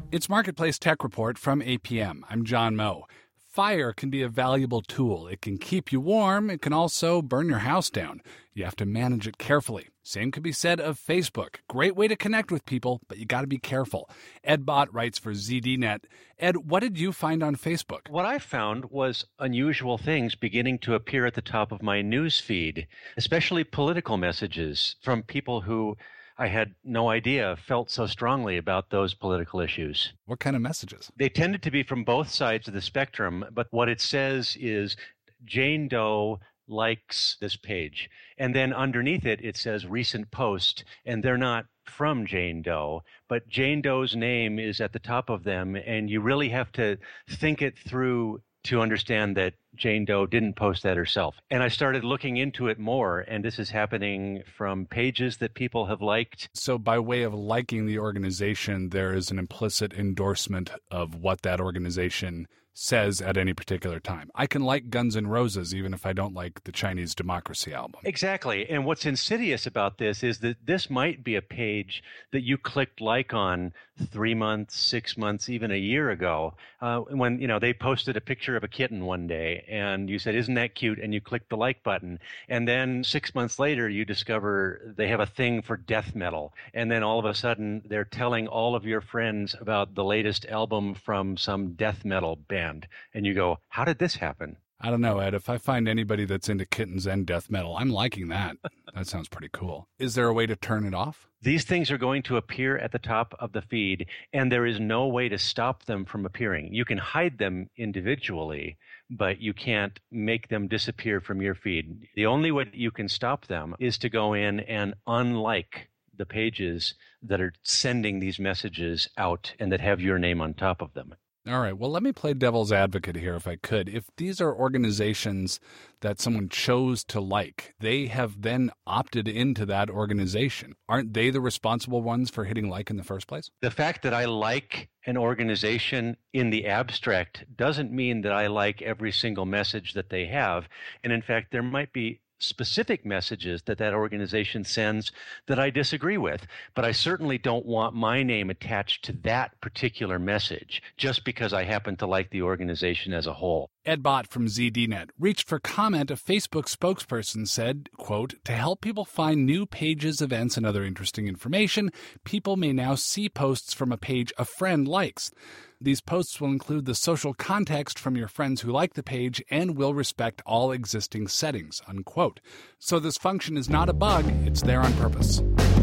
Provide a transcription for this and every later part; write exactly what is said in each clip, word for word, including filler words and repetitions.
It's Marketplace Tech Report from A P M. I'm John Moe. Fire can be a valuable tool. It can keep you warm. It can also burn your house down. You have to manage it carefully. Same could be said of Facebook. Great way to connect with people, but you got to be careful. Ed Bott writes for Z D Net. Ed, what did you find on Facebook? What I found was unusual things beginning to appear at the top of my news feed, especially political messages from people who I had no idea felt so strongly about those political issues. What kind of messages? They tended to be from both sides of the spectrum, but what it says is Jane Doe likes this page. And then underneath it, it says recent post, and they're not from Jane Doe, but Jane Doe's name is at the top of them, and you really have to think it through to understand that Jane Doe didn't post that herself. And I started looking into it more, and this is happening from pages that people have liked. So by way of liking the organization, there is an implicit endorsement of what that organization says at any particular time. I can like Guns N' Roses even if I don't like the Chinese Democracy album. Exactly. And what's insidious about this is that this might be a page that you clicked like on three months, six months, even a year ago, uh, when, you know, they posted a picture of a kitten one day and you said, isn't that cute? And you clicked the like button. And then six months later, you discover they have a thing for death metal. And then all of a sudden, they're telling all of your friends about the latest album from some death metal band. And you go, how did this happen? I don't know, Ed. If I find anybody that's into kittens and death metal, I'm liking that. That sounds pretty cool. Is there a way to turn it off? These things are going to appear at the top of the feed, and there is no way to stop them from appearing. You can hide them individually, but you can't make them disappear from your feed. The only way that you can stop them is to go in and unlike the pages that are sending these messages out and that have your name on top of them. All right. Well, let me play devil's advocate here if I could. If these are organizations that someone chose to like, they have then opted into that organization. Aren't they the responsible ones for hitting like in the first place? The fact that I like an organization in the abstract doesn't mean that I like every single message that they have. And in fact, there might be specific messages that that organization sends that I disagree with. But I certainly don't want my name attached to that particular message just because I happen to like the organization as a whole. Ed Bott from Z D Net reached for comment. A Facebook spokesperson said, quote, to help people find new pages, events, and other interesting information, people may now see posts from a page a friend likes. These posts will include the social context from your friends who like the page and will respect all existing settings, unquote. So this function is not a bug, it's there on purpose.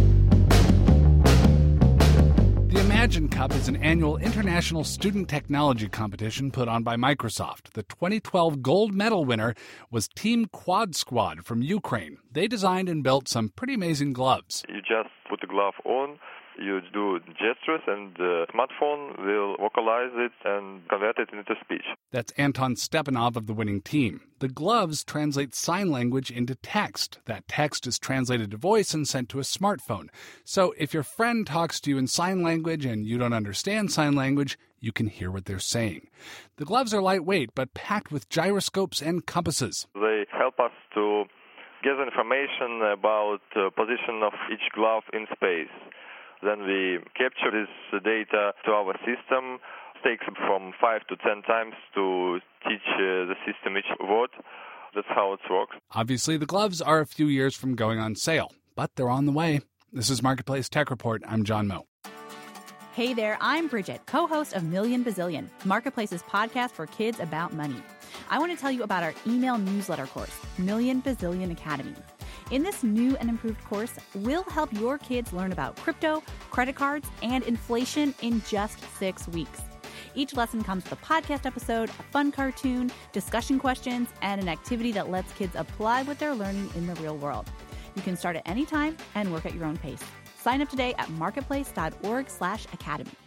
The Imagine Cup is an annual international student technology competition put on by Microsoft. The twenty twelve gold medal winner was Team Quad Squad from Ukraine. They designed and built some pretty amazing gloves. You just put the glove on, you do gestures, and the smartphone will vocalize it and convert it into speech. That's Anton Stepanov of the winning team. The gloves translate sign language into text. That text is translated to voice and sent to a smartphone. So if your friend talks to you in sign language and you don't understand sign language, you can hear what they're saying. The gloves are lightweight, but packed with gyroscopes and compasses. They help us to get information about the position of each glove in space. Then we capture this data to our system. It takes from five to ten times to teach uh, the system each word. That's how it works. Obviously, the gloves are a few years from going on sale, but they're on the way. This is Marketplace Tech Report. I'm John Moe. Hey there, I'm Bridget, co-host of Million Bazillion, Marketplace's podcast for kids about money. I want to tell you about our email newsletter course, Million Bazillion Academy. In this new and improved course, we'll help your kids learn about crypto, credit cards, and inflation in just six weeks. Each lesson comes with a podcast episode, a fun cartoon, discussion questions, and an activity that lets kids apply what they're learning in the real world. You can start at any time and work at your own pace. Sign up today at marketplace.org slash academy.